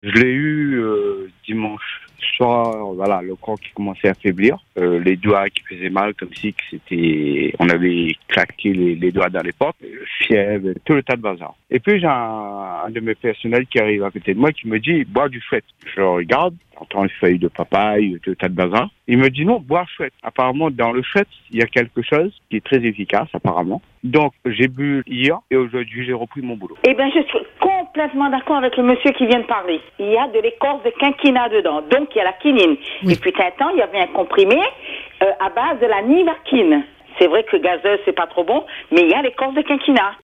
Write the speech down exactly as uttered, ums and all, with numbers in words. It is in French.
Je l'ai eu euh, dimanche soir, voilà, le corps qui commençait à faiblir, euh, les doigts qui faisaient mal, comme si que c'était, on avait claqué les, les doigts dans les portes, euh, fièvre, tout le tas de bazar. Et puis j'ai un, un de mes personnels qui arrive à côté de moi qui me dit, bois du fouet. Je le regarde, j'entends une feuille de papaye, tout le tas de bazar. Il me dit non, bois fouet. Apparemment, dans le fouet, il y a quelque chose qui est très efficace, apparemment. Donc, j'ai bu hier et aujourd'hui, j'ai repris mon boulot. Eh bien, je suis complètement d'accord avec le monsieur qui vient de parler. Il y a de l'écorce de quinquina dedans, donc il y a la quinine. Oui. Et puis, un temps, il y avait un comprimé euh, à base de la nivaquine. C'est vrai que gazeuse, c'est pas trop bon, mais il y a l'écorce de quinquina.